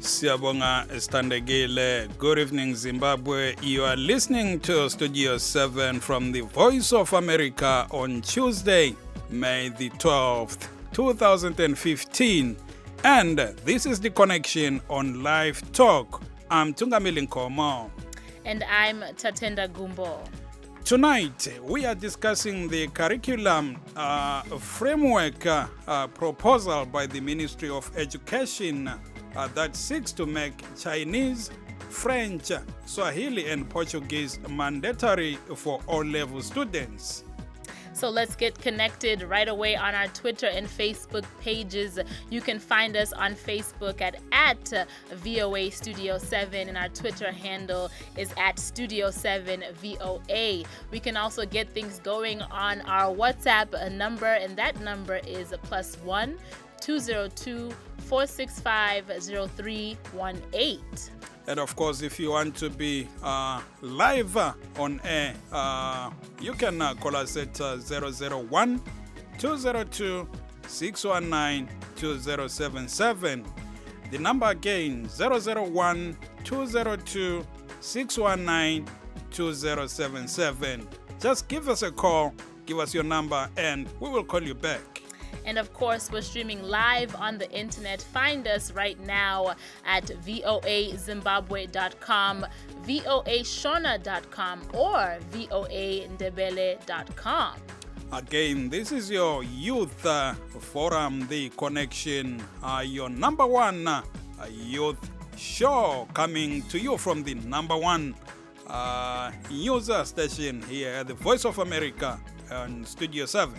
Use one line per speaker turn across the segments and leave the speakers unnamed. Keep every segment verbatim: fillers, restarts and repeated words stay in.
Siyabonga Standegile. Good evening, Zimbabwe. You are listening to Studio seven from the Voice of America on Tuesday, May the twelfth, two thousand fifteen. And this is The Connection on Live Talk. I'm Tungamili Nkomo.
And I'm Tatenda Gumbo.
Tonight, we are discussing the curriculum uh, framework uh, uh, proposal by the Ministry of Education uh, that seeks to make Chinese, French, Swahili, and Portuguese mandatory for all-level students.
So let's get connected right away on our Twitter and Facebook pages. You can find us on Facebook at, at V O A Studio seven, and our Twitter handle is at Studio seven V O A. We can also get things going on our WhatsApp number, and that number is plus one two zero two four six five zero three one eight.
And of course, if you want to be uh, live uh, on air, uh, you can uh, call us at uh, zero zero one two zero two six one nine two zero seven seven. The number again, zero zero one two zero two six one nine two zero seven seven. Just give us a call, give us your number, and we will call you back.
And of course, we're streaming live on the internet. Find us right now at voa zimbabwe dot com, voa shona dot com, or voa ndebele dot com.
Again, this is your youth uh, forum, The Connection, uh, your number one uh, youth show, coming to you from the number one uh, user station here at the Voice of America on Studio seven.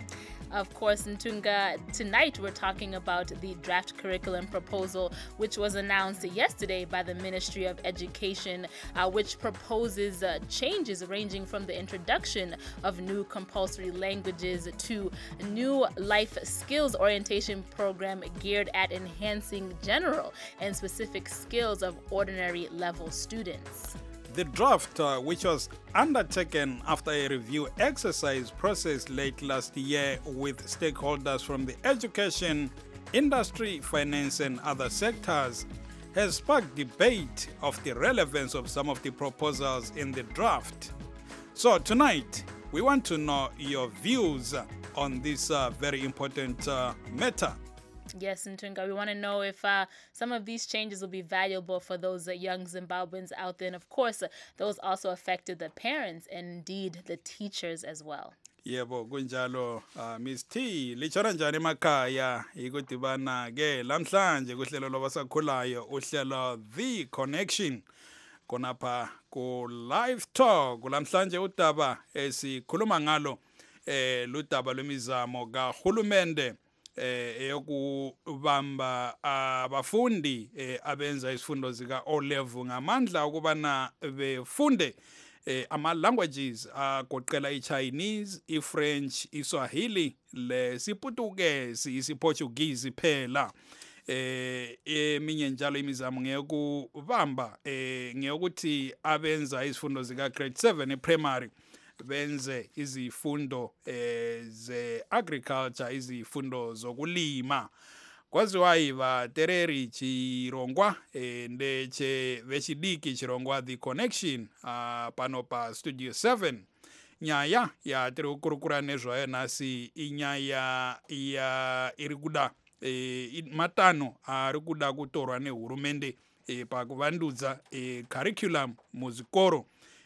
Of course, Ntunga, tonight we're talking about the draft curriculum proposal, which was announced yesterday by the Ministry of Education, uh, which proposes uh, changes ranging from the introduction of new compulsory languages to new life skills orientation program geared at enhancing general and specific skills of ordinary level students.
The draft, uh, which was undertaken after a review exercise process late last year with stakeholders from the education, industry, finance, and other sectors, has sparked debate of the relevance of some of the proposals in the draft. So tonight, we want to know your views on this uh, very important uh, matter.
Yes, Ntunga, we want to know if uh, some of these changes will be valuable for those uh, young Zimbabweans out there. And of course, uh, those also affected the parents and indeed the teachers as well.
Yebo kunjalo uh, Miss T lichona njani emakhaya ikudibana ke lamhlanje kuhlelo lwabasakhulayo uhlelo The Connection konapha ku Live Talk. Lamhlanje udaba esikhuluma ngalo eh ludaba lwemizamo kahulumende eh eyokubamba abafundi abenza isifundo zika O level ngamandla ukubana befunde ama languages agoqela iChinese, iFrench, iSwahili, leSiputukezi, isiPortuguese phela. eh eminye njalo imizamo ngeyokubamba eh ngeyokuthi abenza isifundo zika grade seven ePrimary benze izifundo eh ze agriculture, izifundo zokulima. Kwaziwayi ba tereri chirongwa eh ndeche vechidiki chirongwa The Connection uh, pano pa Studio seven. Nyaya ya tiri kukurukura nezvayo nasi inyaya ya irikuda eh matano ari kuda kutorwa nehurumende eh pakuvandudza eh curriculum muzvikoro.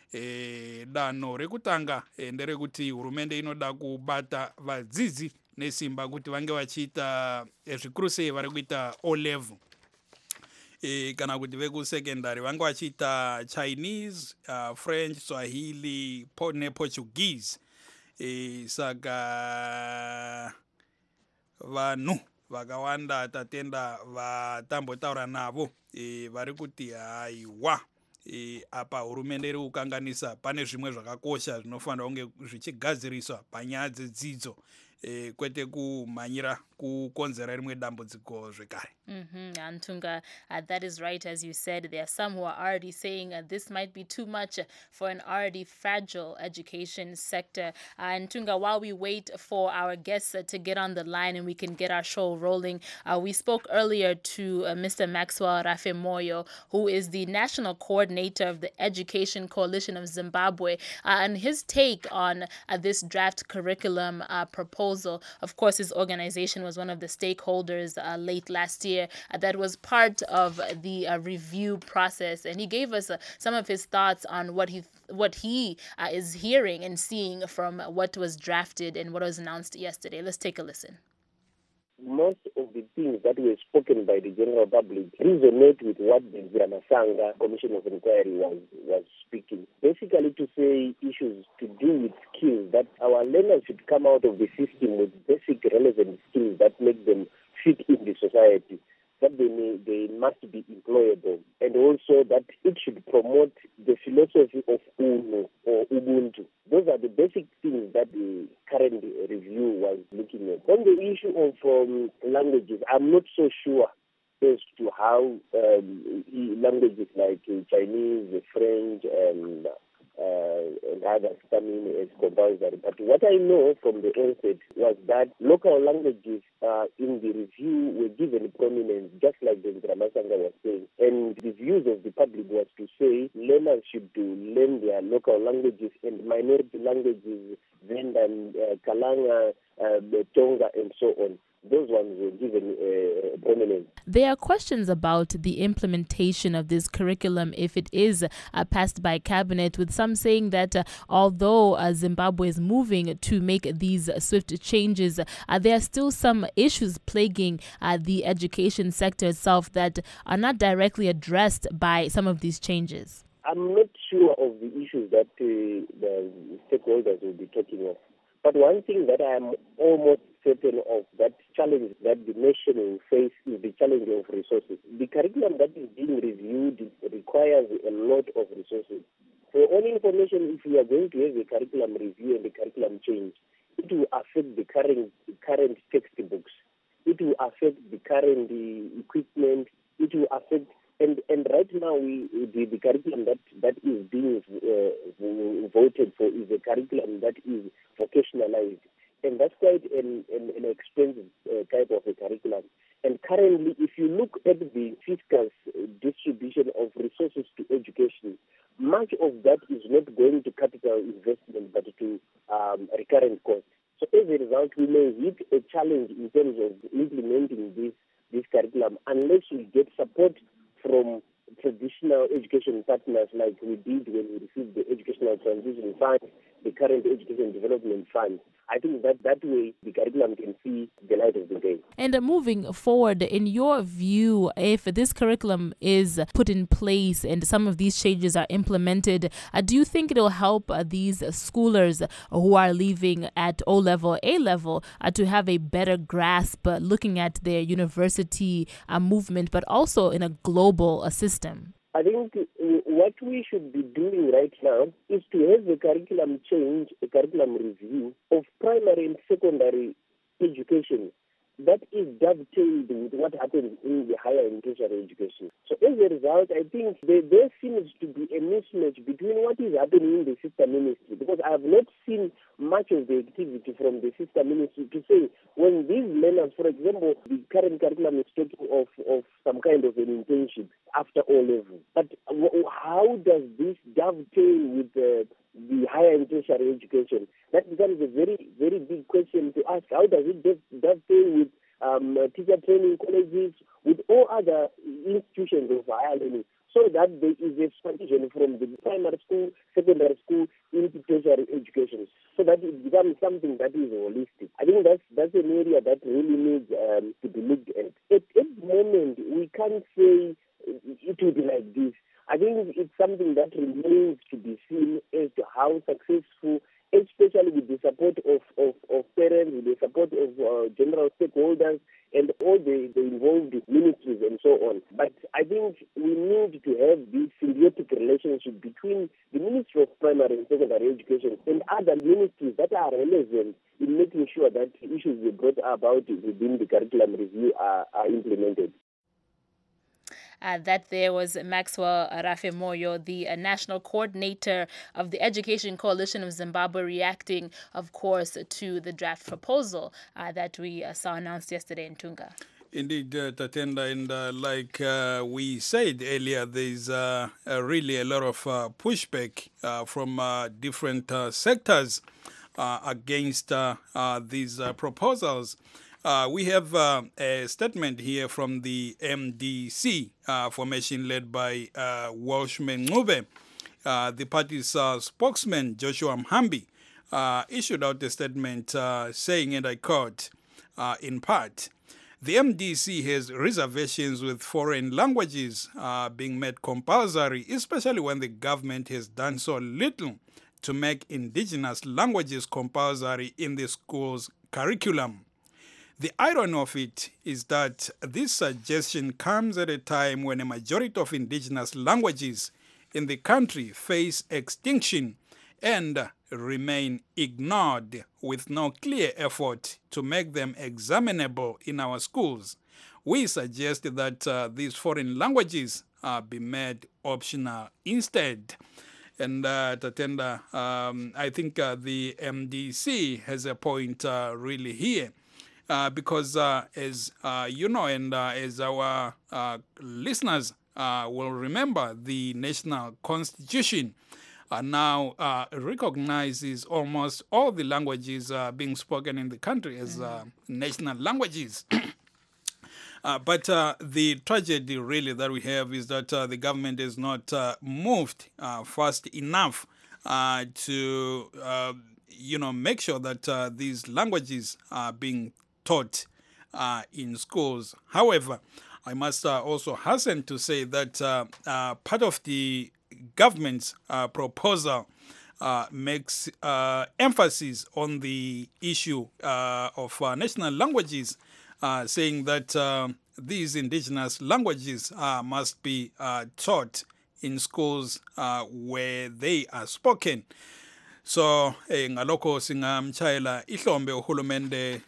E, danho rekutanga e, nderekuti hurumende inoda kubata vadzidzi nesimba kuti vange vachiita e, zvikuru sei vari kuita O level e, kana kuti vekusekendari vange vachiita Chinese, uh, French, Swahili nePortuguese. E, saka vanhu vakawanda tatenda vatambotaura navo e, vari kuti haiwa E, apa hurumende iri kukanganisa pane zvimwe zvakakosha zvinofanira kunge zvichigadziriswa panyaya dzedzidzo eh, kwete kumhanyira kukonzera rimwe dambudziko zvekare.
Mm-hmm. Antunga, uh, that is right. As you said, there are some who are already saying uh, this might be too much for an already fragile education sector. Uh, Antunga, while we wait for our guests uh, to get on the line and we can get our show rolling, uh, we spoke earlier to uh, Mister Maxwell Rafemoyo, who is the national coordinator of the Education Coalition of Zimbabwe, uh, and his take on uh, this draft curriculum uh, proposal. Of course, his organization was one of the stakeholders uh, late last year uh, that was part of the uh, review process, and he gave us uh, some of his thoughts on what he what he uh, is hearing and seeing from what was drafted and what was announced yesterday. Let's take a listen.
Most of the things that were spoken by the general public resonate with what the Ndiramasanga Commission of Inquiry was, was speaking. Basically to say issues to do with skills, that our learners should come out of the system with basic relevant skills that make them fit in the society, that they, may, they must be employable, and also that it should promote the philosophy of UNO or Ubuntu. Those are the basic things that the current review was looking at. On the issue of um, languages, I'm not so sure as to how um, languages like uh, Chinese, French, and Uh, and others come in as compulsory. But what I know from the onset was that local languages uh, in the review were given prominence, just like the Ndiramasanga was saying. And the views of the public was to say learners should do learn their local languages and minority languages, Venda, uh, Kalanga, uh, Tonga, and so on. Those ones were given uh, prominence.
There are questions about the implementation of this curriculum if it is uh, passed by cabinet, with some saying that uh, although uh, Zimbabwe is moving to make these uh, swift changes, uh, there are still some issues plaguing uh, the education sector itself that are not directly addressed by some of these changes.
I'm not sure of the issues that uh, the stakeholders will be talking of. But one thing that I am almost certain of, that challenge that the nation will face, is the challenge of resources. The curriculum that is being reviewed requires a lot of resources. For all information, if we are going to have a curriculum review and a curriculum change, it will affect the current current textbooks. It will affect the current uh, equipment. It will affect And and right now, we the, the curriculum that, that is being uh, voted for is a curriculum that is vocationalized. And that's quite an, an, an expensive uh, type of a curriculum. And currently, if you look at the fiscal distribution of resources to education, much of that is not going to capital investment, but to um, recurrent costs. So as a result, we may hit a challenge in terms of implementing this, this curriculum unless we get support from traditional education partners like we did when we received the Educational Transition Fund, the current Education Development Fund. I think that that way the curriculum can see the light of the day.
And uh, moving forward, in your view, if this curriculum is put in place and some of these changes are implemented, uh, do you think it will help uh, these schoolers who are leaving at O-level, A-level uh, to have a better grasp uh, looking at their university uh, movement, but also in a global uh, system?
I think what we should be doing right now is to have a curriculum change, a curriculum review of primary and secondary education that is dovetailed with what happens in the higher and tertiary education. So as a result, I think there, there seems to be a mismatch between what is happening in the sister ministry, because I have not seen much of the activity from the sister ministry to say when these learners, for example, the current curriculum is talking of, of some kind of an internship after O level. But how does this dovetail with the, the higher and tertiary education? That becomes a very, very big question to ask. How does it dovetail with um, teacher training colleges, with all other institutions of higher learning, so that there is a transition from the primary school, secondary school, into tertiary education, so that it becomes something that is holistic. I think that's that's an area that really needs um, to be looked at. At, at the moment, we can't say it will be like this. I think it's something that remains to be seen as to how successful, especially with the support of, of, of parents, with the support of uh, general stakeholders, and all the, the involved ministries and so on. But I think we need to have this symbiotic relationship between the Ministry of Primary and Secondary Education and other ministries that are relevant in making sure that issues we brought about within the curriculum review are, are implemented.
Uh, that there was Maxwell Rafemoyo, the uh, national coordinator of the Education Coalition of Zimbabwe, reacting, of course, to the draft proposal uh, that we uh, saw announced yesterday in Tunga.
Indeed, uh, Tatenda, and uh, like uh, we said earlier, there's uh, uh, really a lot of uh, pushback uh, from uh, different uh, sectors uh, against uh, uh, these uh, proposals. Uh, we have uh, a statement here from the M D C uh, formation led by uh, Welshman Ngube. Uh, the party's uh, spokesman, Joshua Mhambi, uh, issued out a statement uh, saying, and I quote, uh, in part, the M D C has reservations with foreign languages uh, being made compulsory, especially when the government has done so little to make indigenous languages compulsory in the school's curriculum. The irony of it is that this suggestion comes at a time when a majority of indigenous languages in the country face extinction and remain ignored with no clear effort to make them examinable in our schools. We suggest that uh, these foreign languages uh, be made optional instead. And uh, Tatenda, um, I think uh, the M D C has a point uh, really here. Uh, because uh, as uh, you know, and uh, as our uh, listeners uh, will remember, the National Constitution uh, now uh, recognizes almost all the languages uh, being spoken in the country as uh, national languages. uh, but uh, the tragedy really that we have is that uh, the government has not uh, moved uh, fast enough uh, to, uh, you know, make sure that uh, these languages are being taught uh, in schools. However, I must uh, also hasten to say that uh, uh, part of the government's uh, proposal uh, makes uh, emphasis on the issue uh, of uh, national languages, uh, saying that uh, these indigenous languages uh, must be uh, taught in schools uh, where they are spoken. So eh ngalokho singamchayela ihlombe uhulumende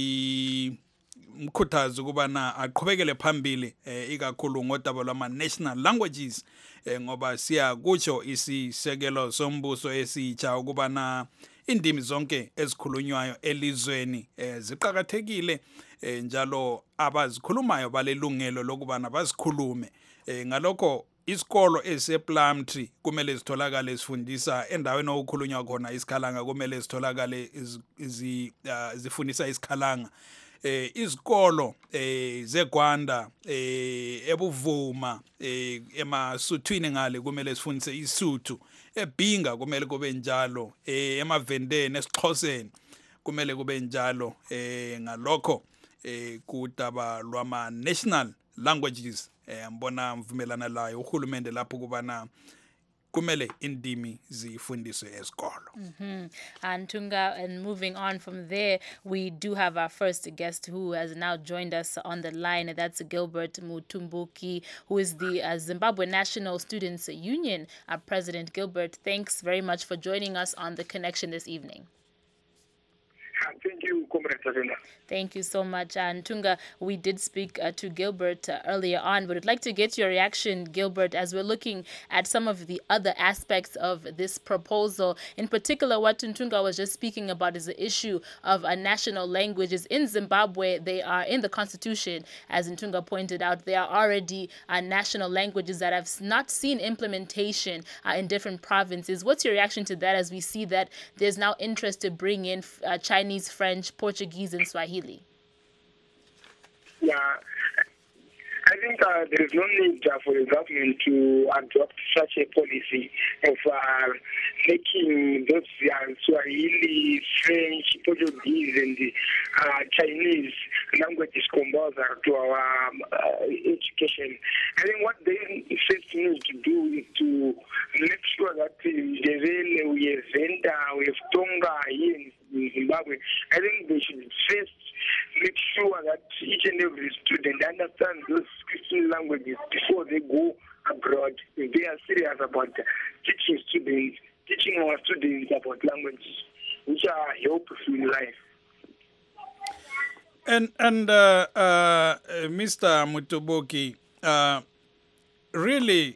si mkhuthaza ukubana aqhubekele phambili eh, ikakhulu ngodaba lwama national languages eh, ngoba siya kutsho isisekelo sombuso esitsha ukubana indimi zonke ezikhulunywayo elizweni eh, ziqhakathekile eh, njalo abazikhulumayo balelungelo lokubana bazikhulume eh, ngalokho isikolo esePlumtree kumele zitholakale sifundisa endaweni okukhulunywa khona isikhalanga kumele zitholakale zifundisa isikhalanga eh izikolo eh zeGwanda eh eBuvuma eh eMasuthwini ngale kumele sifundise iSuthu eBhinga kumele kube njalo eh eMavendeni esiXhoseni kumele kube njalo eh ngalokho eh kudaba lwama national languages eh mbona mvumelana layo uhulumende lapho kubana kumele indimi zifundiswe esikolo.
Mhm. And Tunga, and moving on from there, we do have our first guest who has now joined us on the line. That's Gilbert Mutumbuki, who is the uh, Zimbabwe National Students Union uh, President. Gilbert, thanks very much for joining us on The Connection this evening.
Thank you, Comrade Tavenda.
Thank you so much. And Tunga, we did speak uh, to Gilbert uh, earlier on, but I'd like to get your reaction, Gilbert, as we're looking at some of the other aspects of this proposal. In particular, what Tunga was just speaking about is the issue of uh, national languages. In Zimbabwe, they are in the constitution, as Tunga pointed out, there are already uh, national languages that have not seen implementation uh, in different provinces. What's your reaction to that as we see that there's now interest to bring in uh, Chinese, French, Portuguese, and Swahili?
Yeah, I think uh, there is no need uh, for the government to adopt such a policy of uh, making those uh, Swahili, French, Portuguese, and uh, Chinese languages compulsory to our um, uh, education. I think what they first need to do is to make sure that uh, we have Venda, we have Tonga here in Zimbabwe. I think they should first make sure that each and every student understands those Christian languages before they go abroad. If they are serious about teaching students, teaching our students about languages. which are helpful in life.
And and uh, uh, Mister Mutubuki, uh, really,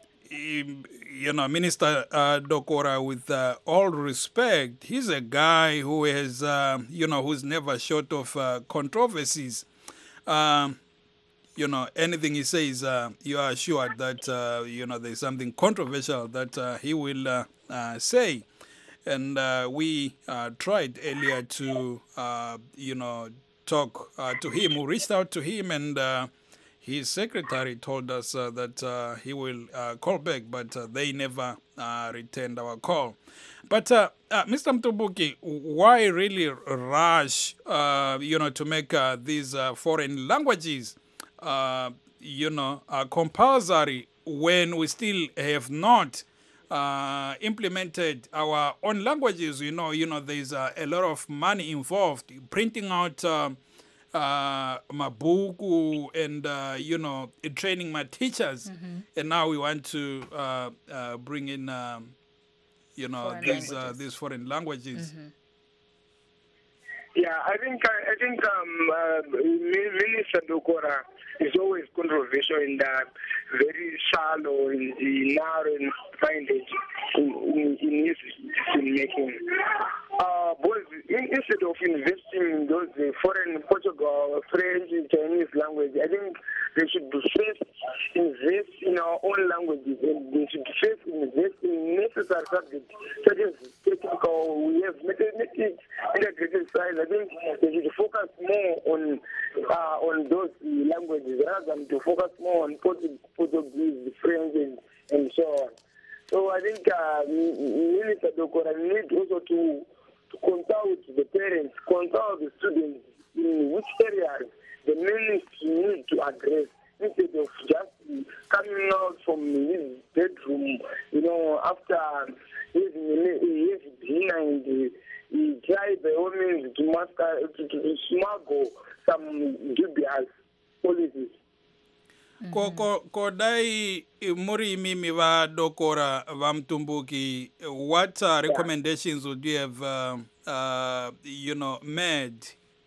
you know, Minister uh, Dokora, with uh, all respect, he's a guy who has, uh, you know, who's never short of uh, controversies. Um, you know, anything he says, uh, you are assured that, uh, you know, there's something controversial that uh, he will uh, uh, say. And uh, we uh, tried earlier to, uh, you know, talk uh, to him. We reached out to him, and uh, his secretary told us uh, that uh, he will uh, call back, but uh, they never uh, returned our call. But uh, uh, Mister Mtubuki, why really rush, uh, you know, to make uh, these uh, foreign languages, uh, you know, uh, compulsory when we still have not uh, implemented our own languages? You know, you know, there's uh, a lot of money involved, printing out uh, uh, mabuku and, uh, you know, training my teachers. Mm-hmm. And now we want to uh, uh, bring in, um, you know,
foreign
these uh,
languages.
these foreign languages.
Mm-hmm.
Yeah, I think I, I think um, uh, Minister Dokora is always controversial and uh, very shallow in the narrow-minded in, in, in his decision making. Uh, boys, in, instead of investing in those uh, foreign Portugal, French, Chinese language, I think they should first invest in our own languages, and they should first invest in necessary subjects such as technical. We have mathematics, integrated science. I think they should focus more on uh, on those languages rather than to focus more on Portuguese, French, and, and so on. So I think uh, Minister Dokora needs also to, to consult the parents, consult the students in which areas the ministry need to address, instead of just coming out from his bedroom, you know, after his, his dinner and he, he tried by all means to, master, to, to smuggle some dubious policies.
Ko ko ko dai muri mimi va Dokora va Mtumbuki, what uh, recommendations would you have uh, uh, you know made?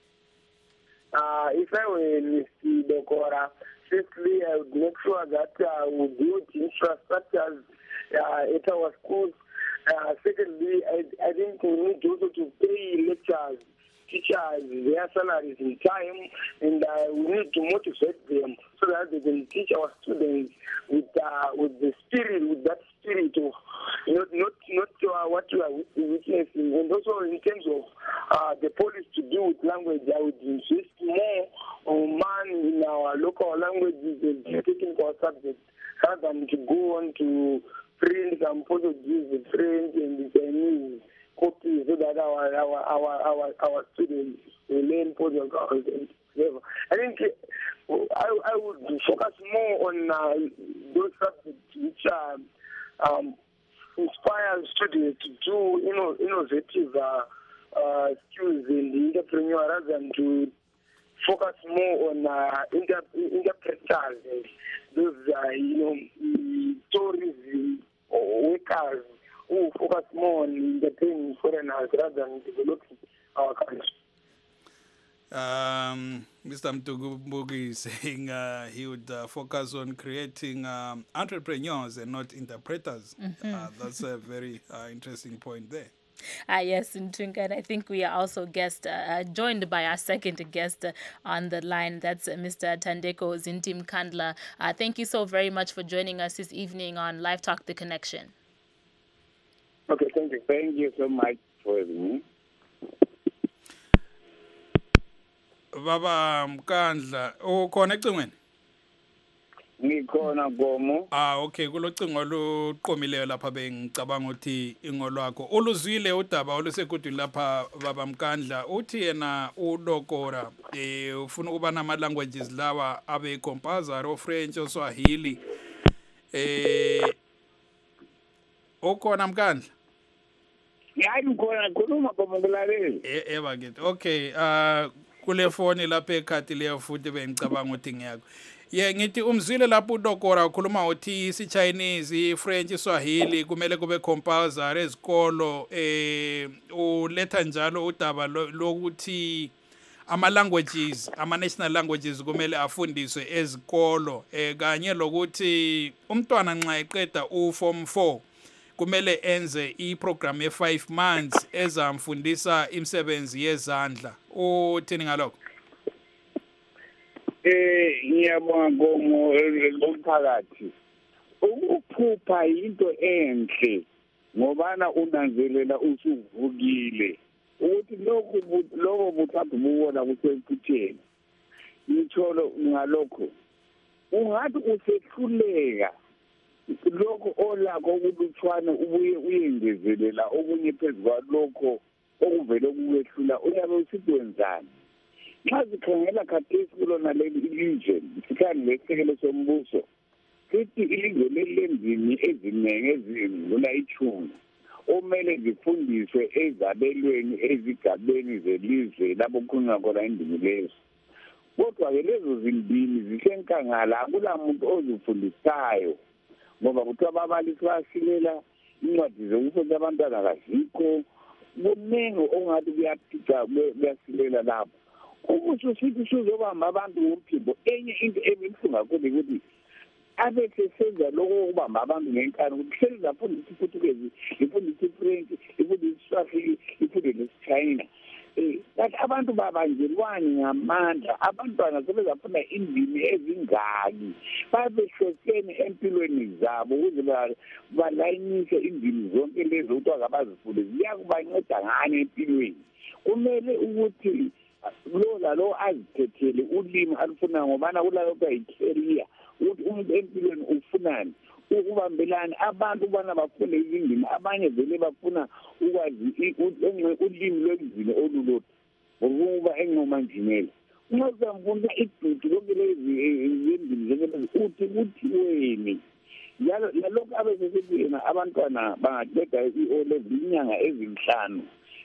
Uh, if I were Mister Dokora, firstly I would make sure that uh, we build infrastructures uh, at our schools. Uh, secondly, I, I think we need also to pay lecturers, teachers their salaries in time, and uh, we need to motivate them so that they can teach our students with uh, with the spirit, with that spirit of not not not uh, what we are witnessing. And also in terms of uh, the policy to do with language, I would insist more on money in our local languages and technical subjects rather than to go on to print some Portuguese, French, and Chinese copies so that our our our our, our students will learn Portugal and whatever. I think I I would focus more on uh, those subjects which uh, um, inspire students to do you know innovative uh, uh, skills in entrepreneur rather than to focus more on uh, inter interpreters and those uh, you know stories or workers who focus more on entertaining foreigners rather than developing our country.
Um, Mister Mtubuki is saying uh, he would uh, focus on creating um, entrepreneurs and not interpreters. Mm-hmm. Uh, that's a very uh, interesting point there.
Ah, yes, Ntunga, and I think we are also guest uh, joined by our second guest uh, on the line. That's uh, Mister Thandeko Zintim Kandla. Uh, thank you so very much for joining us this evening on Live Talk The Connection.
Okay, thank you. Thank you so much for having me.
Baba Mkandla, ukhona ecingweni?
Ngikhona Gomo.
Ah, okay, kulocingo oluqomileyo lapha bengicabanga ukuthi ingolwakho. Uluzwile udaba olusekudini lapha Baba Mkandla, uthi yena uDokora eh ufuna ukuba nama languages lawa abe compulsory o French o Swahili. Eh ukhona Mkandla?
Hayi ngikhona khuluma Gomo ngilalele.
Eh eba ngithi. Okay, ah kule phone lapha ekhati leyo futhi bengicabanga ukuthi ngiyakho. ye ngithi umzwile lapho udokora ukhuluma uthi isi-Chinese, i-French, Swahili kumele kube compulsory ezikolo, eh uletha njalo udaba lokuthi ama-languages, ama-national languages kumele afundiswe ezikolo, eh kanye lokuthi umntwana nxa eqeda u-form four kumele enze i-program ye-five months ezamfundisa imisebenzi yezandla. Uthini ngalokho?
Eh ngiyabonga ngomo lomphakathi. Ukuphupha into enhle ngobana unanzelela usuvukile ukuthi lokho lokho buthathu buwona kusekutheni. Ngitsholo ngalokho ungathi usehluleka lokho olakho ukuluthwana ubuye uyengezelela okunye phezulu kwalokho okuvele kuyehlula uyabe usithi wenzani. Xa sikhangela khathesi kulona leli ilizwe sikhani lesekelo sombuso sithi ilizwe lelendimi eziningi ezidlula ichumi omele zifundiswe ezabelweni ezigabeni zelizwe lapho kukhulunywa khona indimi lezo. Kodwa-ke lezo zindimi zisenkangala akula muntu ozifundisayo ngoba kuthiwa ababalisi bayasilela incwadi zokufunda abantwana kazikho kuningi ongathi kuyaphica kuyasilela lapho. Ukusho sithi sizobamba abantu ngomphimbo enye into ebuhlungu kakhulu ukuthi abese senza lokho ukubamba abantu ngenkani ukuthi sezafundisa iPortuguese, ifundisa iFrench, ifundisa iSwahili, ifundisa isiChina. Eh kanti abantu babanjelwani ngamandla, abantwana sebezafunda indimi ezingaki babehlosene empilweni zabo ukuze balayinise indimi zonke lezo ukuthi akabazifunde ziyakubanceda ngani empilweni. Kumele ukuthi lo lalo azikhethele ulimi alufuna ngobana kulalo kuyicareer ukuthi umuntu empilweni ufunani ukubambelana abantu bana bafunde izindimi abanye vele bafuna ukwazi ulimi lwezini olulodwa ngokuba engomanjinela ungaze mfunda idudu lonke lezi izindimi zonke uthi uthi weni yalo lalokho abesesebuyena abantwana bangaqeda i-O level inyanga ezinhlanu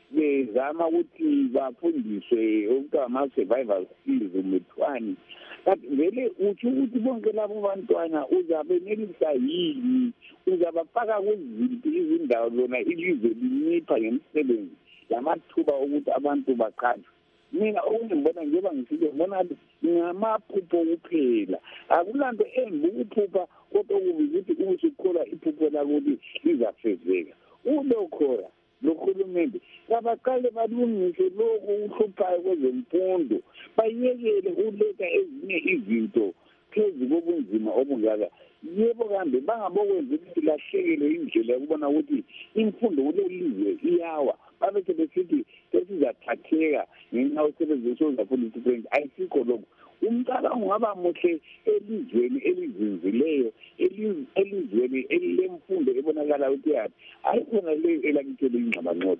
bezama ukuthi bafundiswe okuthiwa ama-survival skills umethwani. Kanti vele uthi ukuthi bonke labo bantwana uzabenelisa yini, uzabafaka kweziphi izindawo lona ilizwe linipha ngemisebenzi lamathuba ukuthi abantu baqashwe. Mina okungibona njengoba ngisile ngibona ukuthi ngamaphupho kuphela akulanto embi ukuphupha kodwa ukuthi usukhola iphupho lakuthi lizafezeka. Ulokhora lokhulumende abaqale balungise lokho uhluphayo kwezemfundo bayekele uletha ezinye izinto phezu kobunzima obungaka. Yebo kambe bangabokwenza ukuthi lahlekele indlela yokubona ukuthi imfundo kulelizwe iyawa babese besithi sesizathatheka ngenxa yosebenzisa uzafundisa iFrench. Ayisikho lokho. Umntwana ungaba muhle elizweni elizinzileyo elizweni elilemfundo ebonakala ukuthi yathi ayikhona le elakithele ingxabangxola.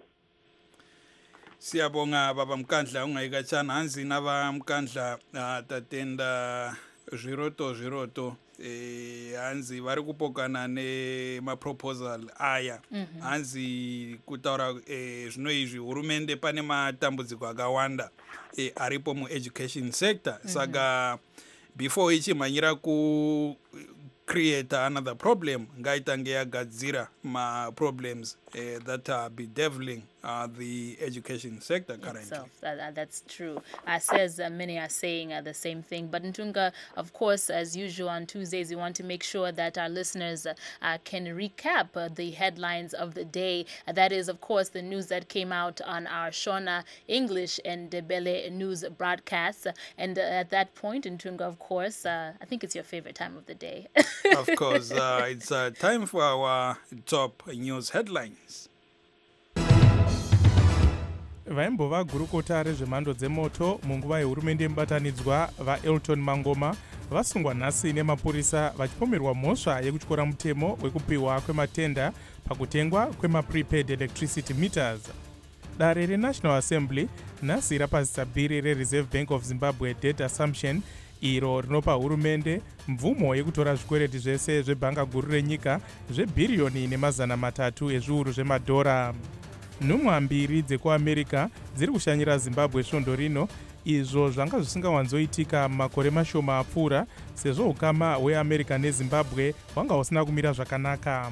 Siyabonga baba Mkandla ungayikatshana hanzi naba Mkandla tatenda zviroto zviroto eh hanzi vari kupokana nema proposal aya hanzi kutaura eh zvino izvi hurumende pane matambudziko akawanda eh aripo mu education sector saka before ichimhanyira ku create another problem ngaitange yagadzira ma problems uh, that are bedeviling uh, the education sector currently.
Itself. Uh, that's true. Uh, says uh, many are saying uh, the same thing. But Ntunga, of course, as usual on Tuesdays, we want to make sure that our listeners uh, uh, can recap uh, the headlines of the day. Uh, that is, of course, the news that came out on our Shona English and Debele news broadcasts. Uh, and uh, at that point, Ntunga, of course, uh, I think it's your favorite time of the day.
Of course, uh, it's uh, time for our top news headlines.
Vaimbova gurukota rezvemhando dzemoto munguva yehurumende mubatanidzwa vaElton Mangoma vasungwa nhasi nemapurisa vachipomerwa mhosva yekutyora mutemo wekupiwa kwematenda pakutengwa kwema-prepaid electricity meters. Dare reNational Assembly nhasi rapazisa bhiri reReserve Bank of Zimbabwe Debt Assumption iro rinopa hurumende mvumo yekutora zvikwereti zvese zvebhanga guru renyika zvebhiriyoni nemazana matatu ezviuru zvemadhora. Nhumwa mbiri dzekuamerica dziri kushanyira Zimbabwe svondo rino. izvo zvanga zvisingawanzoitika makore mashoma apfuura sezvo ukama hweamerica nezimbabwe hwanga husina kumira zvakanaka.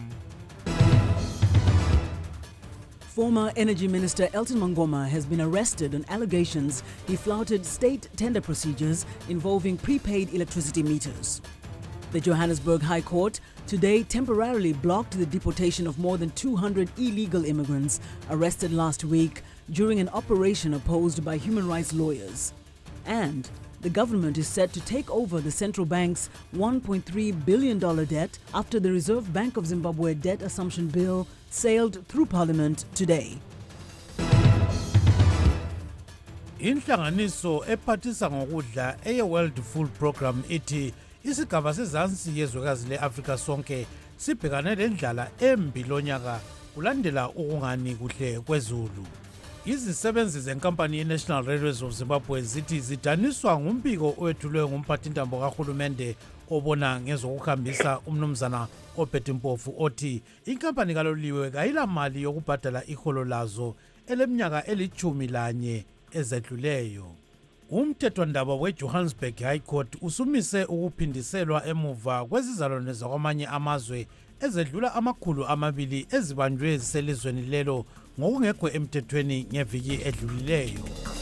Former Energy Minister Elton Mangoma has been arrested on allegations he flouted state tender procedures involving prepaid electricity meters. The Johannesburg High Court today temporarily blocked the deportation of more than two hundred illegal immigrants arrested last week during an operation opposed by human rights lawyers. And the government is set to take over the central bank's one point three billion dollars debt after the Reserve Bank of Zimbabwe debt assumption bill sailed through Parliament today.
Inhlanganiso ephathisa ngokudla eye World Food Program ithi isigaba sezansi yezwekazi le-Afrika sonke sibhekane lendlala embi lonyaka kulandela ukungani kuhle kwezulu. Izisebenzi zenkampani ye-National Railways of Zimbabwe zithi zidaniswa ngumbiko owethulwe ngumphathintambo kahulumende obona ngezokuhambisa umnumzana oPhethe Mpofu othi inkampani kaloliwe kayila mali yokubhadala iholo lazo eleminyaka elithumi lanye ezedluleyo. Umthethwandaba weJohannesburg High Court usumise ukuphindiselwa emuva kwezizalwane zakwamanye amazwe ezedlula amakhulu amabili ezibanjwe ziselizweni lelo ngokungekho emthethweni ngeviki edlulileyo.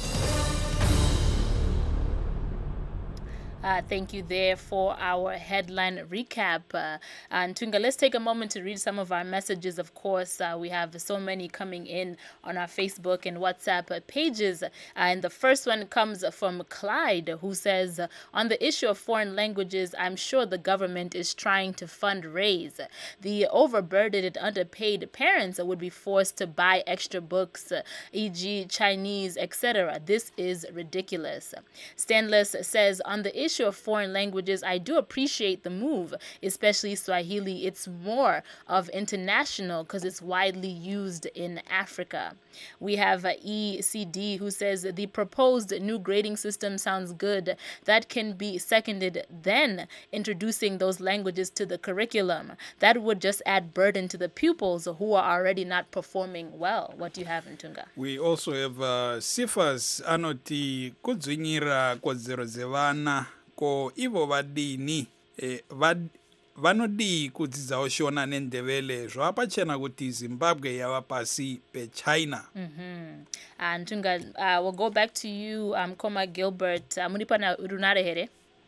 Uh, thank you there for our headline recap. Uh, and Tunga, let's take a moment to read some of our messages. Of course, uh, we have so many coming in on our Facebook and WhatsApp uh, pages. Uh, and the first one comes from Clyde, who says, uh, on the issue of foreign languages, I'm sure the government is trying to fundraise. The overburdened and underpaid parents would be forced to buy extra books, uh, for example Chinese, et cetera. This is ridiculous. Stanless says, on the issue of foreign languages, I do appreciate the move, especially Swahili. It's more of international because it's widely used in Africa. We have uh, E C D who says the proposed new grading system sounds good. That can be seconded. Then introducing those languages to the curriculum, that would just add burden to the pupils who are already not performing well. What do you have in Tunga?
We also have uh, Sifas anoti kudzinyira kodzero dzevana ko ivo vadini eh, vad vanodi kudzidzawo shona nendevele zvapachena kuti Zimbabwe yava pasi peChina.
Mm-hmm. And Tunga, uh, we'll go back to you, um, Koma Gilbert. Uh, Munipa na runare here.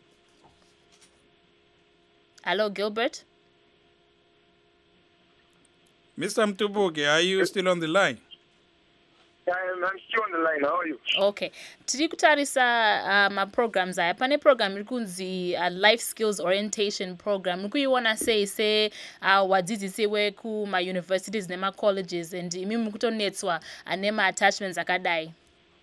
Hello, Gilbert.
Mister Mtubuke, are you still on the line?
I'm, I'm still on the line. How are you?
Okay. Tiri kutarisa uh, ma programs aya. Pane program irikunzi uh, life skills orientation program. Nuku you wanna say say uh, wadzidzisi weku ma universities nema colleges and imi mukutonetswa anema attachments akadai.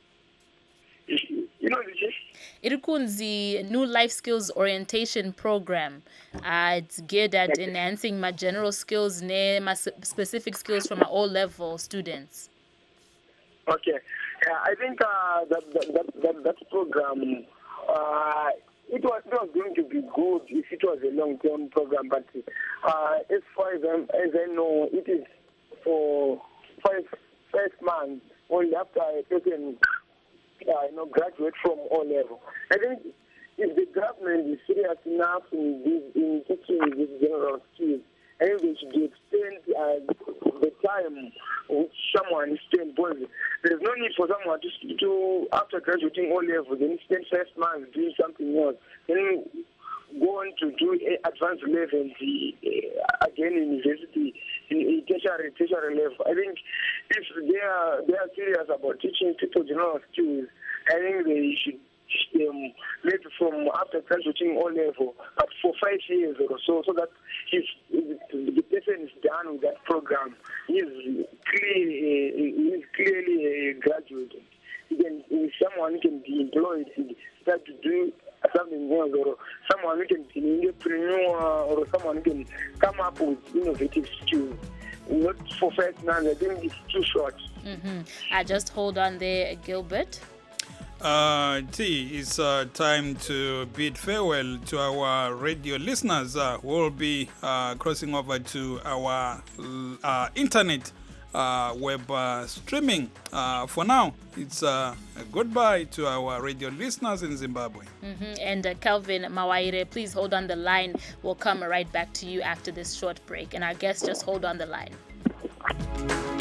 You know this?
Irikunzi new life skills orientation program. Uh, it's geared at enhancing my general skills ne ma specific skills from my O level students.
Okay, uh, I think uh, that, that, that, that that program uh, it was not going to be good if it was a long-term program, but uh, as far as, as I know, it is for five five months only after a person uh, you know graduate from O level. I think if the government is serious enough in this, in teaching these general skills, I think they should extend uh, the time which someone spends. There's no need for someone to, to after graduating O level, then spend first month doing something else, then go on to do advanced level uh, again in university, in tertiary, tertiary level. I think if they are they are serious about teaching people general skills, I think they should um, maybe from after graduating O level, but for five years or so, so that if, if the person is done with that program, he is clearly, he is clearly a graduate. He can, if someone can be employed, start to do something else, or someone who can be an entrepreneur, or someone who can come up with innovative skills. Not for five months, I think it's too short.
Mm-hmm. I just hold on there, Gilbert.
Uh, T, it's uh, time to bid farewell to our radio listeners. Uh, we'll be uh, crossing over to our uh, internet uh, web uh, streaming. Uh, for now, it's uh, a goodbye to our radio listeners in Zimbabwe.
Mm-hmm. And uh, Kelvin Mawaire, please hold on the line. We'll come right back to you after this short break. And our guests, just hold on the line.